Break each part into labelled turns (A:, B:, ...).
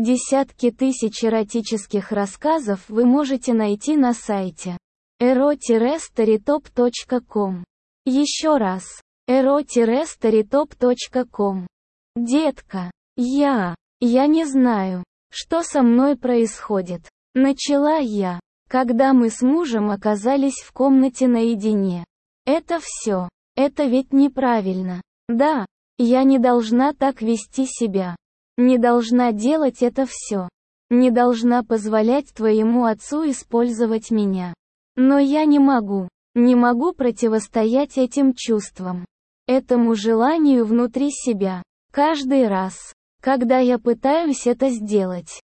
A: Десятки тысяч эротических рассказов вы можете найти на сайте ero-storytop.com. Еще раз. ero-storytop.com. Детка, я не знаю, что со мной происходит. Начала я, когда мы с мужем оказались в комнате наедине. Это все. Это ведь неправильно. Да, я не должна так вести себя. Не должна делать это все. Не должна позволять твоему отцу использовать меня. Но я не могу противостоять этим чувствам. Этому желанию внутри себя. Каждый раз, когда я пытаюсь это сделать.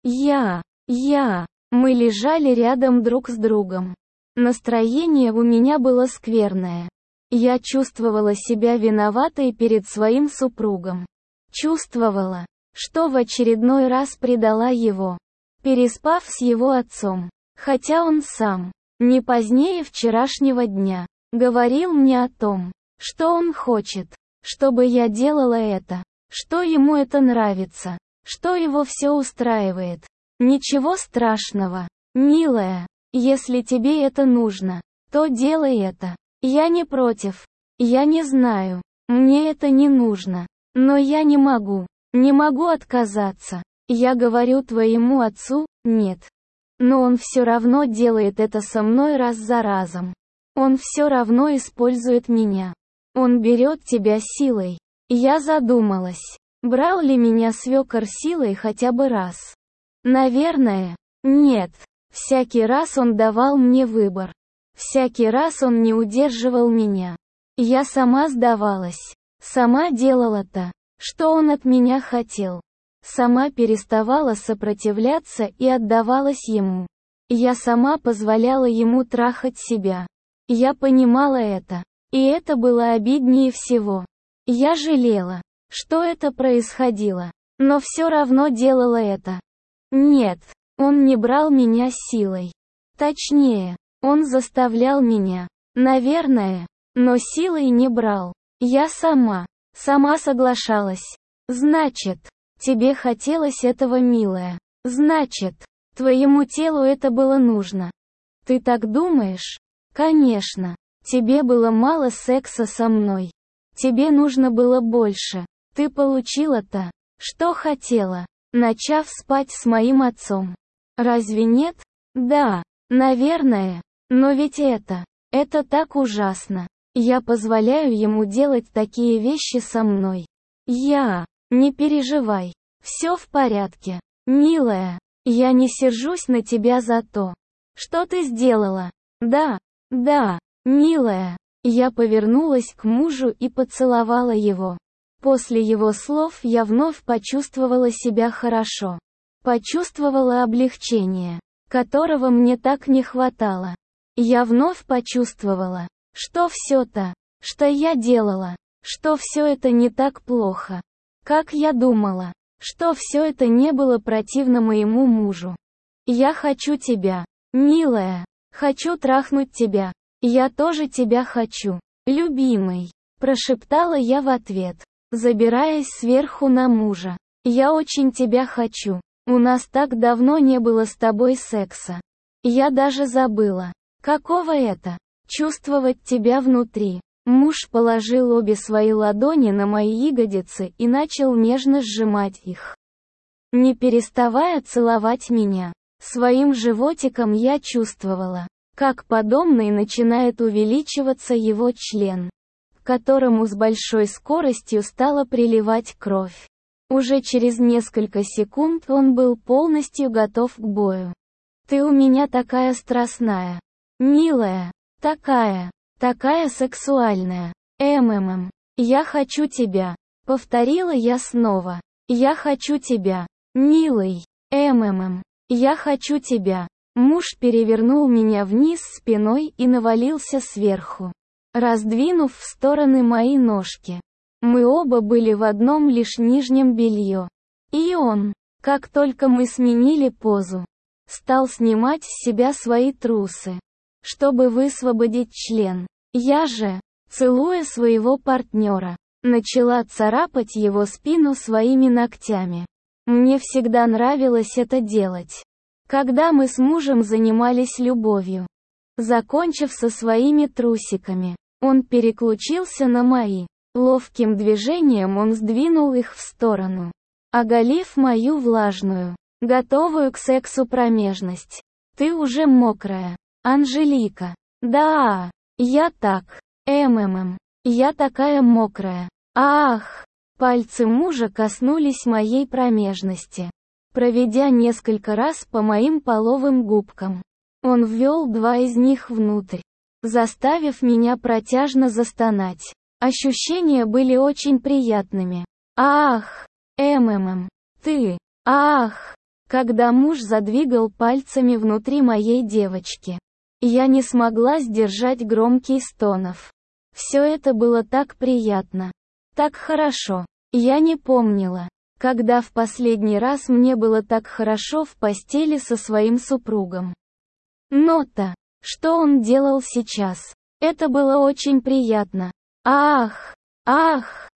A: Мы лежали рядом друг с другом. Настроение у меня было скверное. Я чувствовала себя виноватой перед своим супругом. Чувствовала, что в очередной раз предала его, переспав с его отцом. Хотя он сам, не позднее вчерашнего дня, говорил мне о том, что он хочет, чтобы я делала это, что ему это нравится, что его все устраивает. Ничего страшного, милая, если тебе это нужно, то делай это. Я не против. Я не знаю, мне это не нужно, но я не могу отказаться. Я говорю твоему отцу, нет. Но он все равно делает это со мной раз за разом. Он все равно использует меня. Он берет тебя силой. Я задумалась, брал ли меня свекор силой хотя бы раз. Наверное, нет. Всякий раз он давал мне выбор. Всякий раз он не удерживал меня. Я сама сдавалась. Сама делала то, что он от меня хотел. Сама переставала сопротивляться и отдавалась ему. Я сама позволяла ему трахать себя. Я понимала это. И это было обиднее всего. Я жалела, что это происходило. Но все равно делала это. Нет, он не брал меня силой. Точнее, он заставлял меня. Наверное, но силой не брал. Я сама соглашалась. Значит, тебе хотелось этого, милая. Значит, твоему телу это было нужно. Ты так думаешь? Конечно. Тебе было мало секса со мной. Тебе нужно было больше. Ты получила то, что хотела, начав спать с моим отцом. Разве нет? Да, наверное. Но ведь это так ужасно. Я позволяю ему делать такие вещи со мной. Не переживай. Все в порядке. Милая, я не сержусь на тебя за то, что ты сделала. Да, милая. Я повернулась к мужу и поцеловала его. После его слов я вновь почувствовала себя хорошо. Почувствовала облегчение, которого мне так не хватало. Я вновь почувствовала, что все то, что я делала, что все это не так плохо, как я думала, что все это не было противно моему мужу. Я хочу тебя, милая, хочу трахнуть тебя. Я тоже тебя хочу, любимый, прошептала я в ответ, забираясь сверху на мужа. Я очень тебя хочу. У нас так давно не было с тобой секса. Я даже забыла, каково это чувствовать тебя внутри. Муж положил обе свои ладони на мои ягодицы и начал нежно сжимать их, не переставая целовать меня. Своим животиком я чувствовала, как подомной начинает увеличиваться его член, к которому с большой скоростью стала приливать кровь. Уже через несколько секунд он был полностью готов к бою. Ты у меня такая страстная, милая, такая сексуальная. Я хочу тебя, повторила я снова. Я хочу тебя, милый. Я хочу тебя. Муж перевернул меня вниз спиной и навалился сверху, раздвинув в стороны мои ножки. Мы оба были в одном лишь нижнем белье. И он, как только мы сменили позу, стал снимать с себя свои трусы, чтобы высвободить член. Я же, целуя своего партнера, начала царапать его спину своими ногтями. Мне всегда нравилось это делать. Когда мы с мужем занимались любовью. Закончив со своими трусиками, он переключился на мои. Ловким движением он сдвинул их в сторону, оголив мою влажную, готовую к сексу промежность. Ты уже мокрая, Анжелика. Да, я так. Я такая мокрая. Ах! Пальцы мужа коснулись моей промежности, проведя несколько раз по моим половым губкам. Он ввел 2 из них внутрь, заставив меня протяжно застонать. Ощущения были очень приятными. Ах! Ты! Ах! Когда муж задвигал пальцами внутри моей девочки, я не смогла сдержать громких стонов. Все это было так приятно. Так хорошо. Я не помнила, когда в последний раз мне было так хорошо в постели со своим супругом. Нота. Что он делал сейчас? Это было очень приятно. Ах! Ах!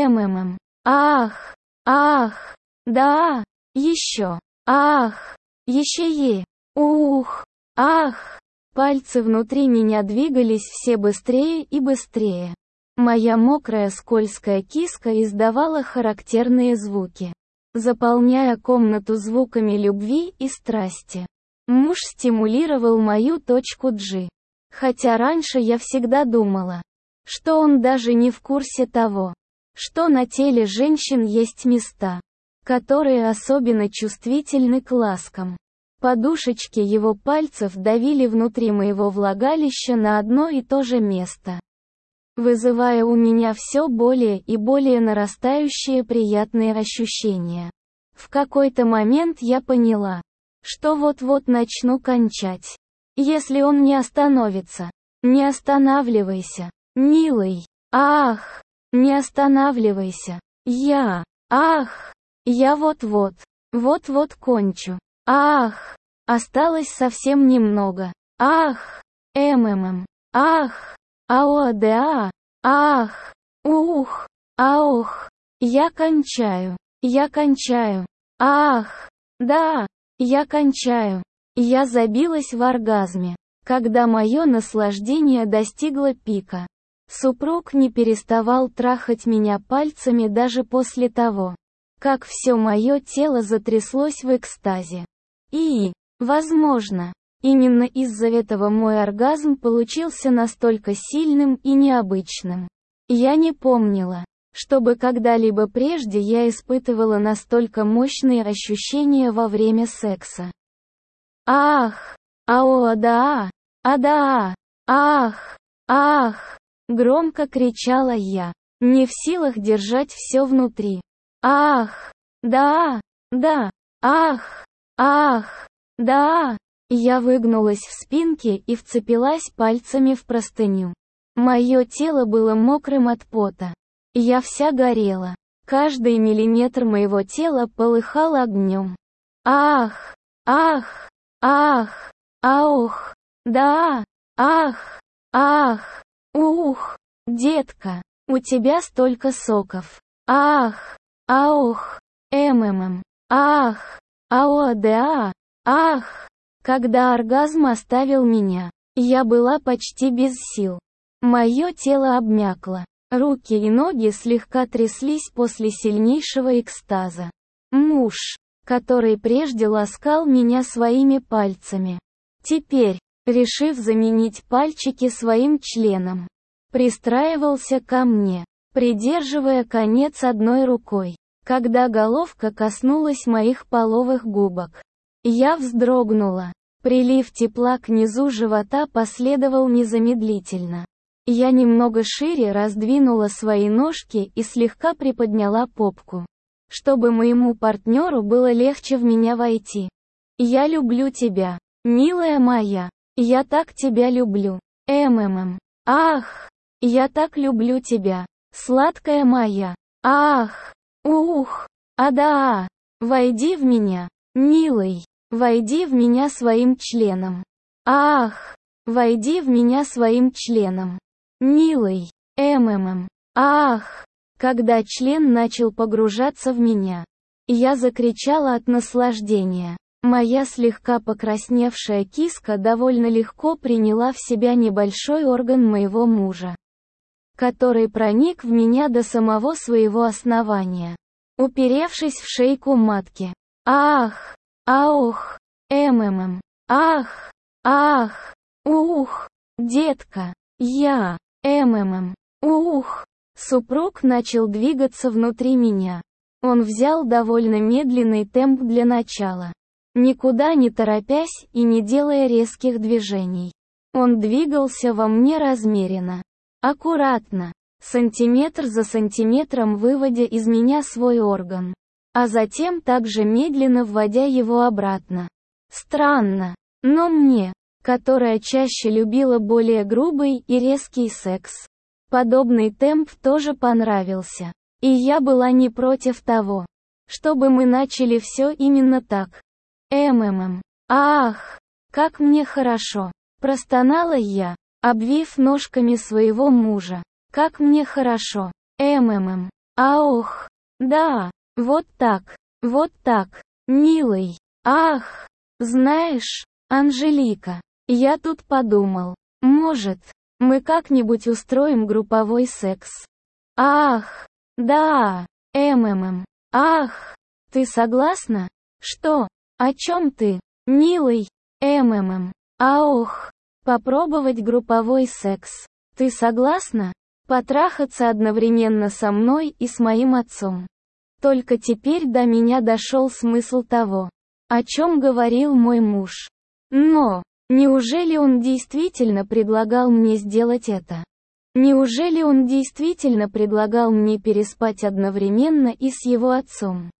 A: Ах! Ах! Да! Еще! Ах! Еще! Ух! Ах! Пальцы внутри меня двигались все быстрее и быстрее. Моя мокрая скользкая киска издавала характерные звуки, заполняя комнату звуками любви и страсти. Муж стимулировал мою точку G. Хотя раньше я всегда думала, что он даже не в курсе того, что на теле женщин есть места, которые особенно чувствительны к ласкам. Подушечки его пальцев давили внутри моего влагалища на одно и то же место, вызывая у меня все более и более нарастающие приятные ощущения. В какой-то момент я поняла, что вот-вот начну кончать. Если он не остановится. Не останавливайся, милый. Ах! Не останавливайся. Ах! Я вот-вот. Вот-вот кончу. Ах! Осталось совсем немного. Ах! Ах! АОДА! Ах! Ух! Аух! Я кончаю! Я кончаю! Ах! Да! Я кончаю! Я забилась в оргазме, когда мое наслаждение достигло пика. Супруг не переставал трахать меня пальцами даже после того, как все мое тело затряслось в экстазе. И, возможно, именно из-за этого мой оргазм получился настолько сильным и необычным. Я не помнила, чтобы когда-либо прежде я испытывала настолько мощные ощущения во время секса. Ах! АОДА! АДА! Ах! Ах! Громко кричала я, не в силах держать все внутри. Ах! Да! Да! Ах! Ах! Да! Я выгнулась в спинке и вцепилась пальцами в простыню. Мое тело было мокрым от пота. Я вся горела. Каждый миллиметр моего тела полыхал огнем. Ах! Ах! Ах! Аух! Да! Ах! Ах! Ух! Детка! У тебя столько соков! Ах! Аух! Ах! АОДА! Ах! Когда оргазм оставил меня, я была почти без сил. Мое тело обмякло. Руки и ноги слегка тряслись после сильнейшего экстаза. Муж, который прежде ласкал меня своими пальцами, теперь, решив заменить пальчики своим членом, пристраивался ко мне, придерживая конец одной рукой. Когда головка коснулась моих половых губок, я вздрогнула. Прилив тепла к низу живота последовал незамедлительно. Я немного шире раздвинула свои ножки и слегка приподняла попку, чтобы моему партнеру было легче в меня войти. Я люблю тебя, милая моя. Я так тебя люблю. Ах! Я так люблю тебя, сладкая моя. Ах! Ух! Ада! Войди в меня, милый. Войди в меня своим членом. Ах! Войди в меня своим членом. Милый. Ах! Когда член начал погружаться в меня, Я закричала от наслаждения. Моя слегка покрасневшая киска довольно легко приняла в себя небольшой орган моего мужа, который проник в меня до самого своего основания, уперевшись в шейку матки. Ах! Ах! Ах! Ах! Ух! Детка! Я! Ух! Супруг начал двигаться внутри меня. Он взял довольно медленный темп для начала, никуда не торопясь и не делая резких движений. Он двигался во мне размеренно, аккуратно, сантиметр за сантиметром выводя из меня свой орган, а затем также медленно вводя его обратно. Странно, но мне, которая чаще любила более грубый и резкий секс, подобный темп тоже понравился. И я была не против того, чтобы мы начали все именно так. Ах, как мне хорошо, простонала я, обвив ножками своего мужа. Как мне хорошо. Ах, да, вот так, милый. Ах, знаешь, Анжелика, я тут подумал, может, мы как-нибудь устроим групповой секс. Ах, да, ах, ты согласна? Что? О чем ты, милый? Ах, попробовать групповой секс. Ты согласна? Потрахаться одновременно со мной и с моим отцом. Только теперь до меня дошел смысл того, о чем говорил мой муж. Но, неужели он действительно предлагал мне сделать это? Неужели он действительно предлагал мне переспать одновременно и с его отцом?